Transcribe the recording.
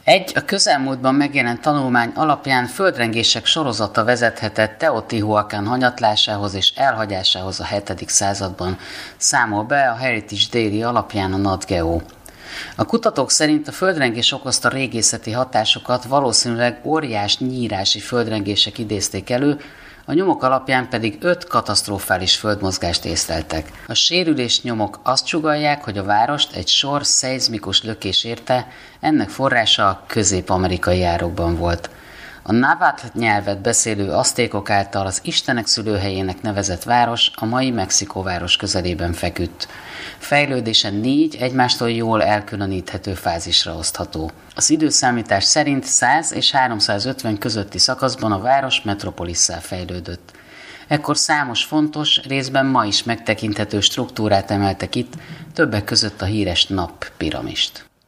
Egy a közelmúltban megjelent tanulmány alapján földrengések sorozata vezethetett Teotihuacán hanyatlásához és elhagyásához a 7. században, számol be a Heritage Daily alapján a Nat Geo. A kutatók szerint a földrengés okozta régészeti hatásokat valószínűleg óriás nyírási földrengések idézték elő, a nyomok alapján pedig 5 katasztrofális földmozgást észleltek. A sérülés nyomok azt sugallják, hogy a várost egy sor szeizmikus lökés érte, ennek forrása a közép-amerikai árokban volt. A návatl nyelvet beszélő aztékok által az Istenek szülőhelyének nevezett város a mai Mexikóváros közelében feküdt. Fejlődése 4 egymástól jól elkülöníthető fázisra osztható. Az időszámítás szerint 100 és 350 közötti szakaszban a város metropolisszá fejlődött. Ekkor számos fontos, részben ma is megtekinthető struktúrát emeltek itt, többek között a híres nappiramist.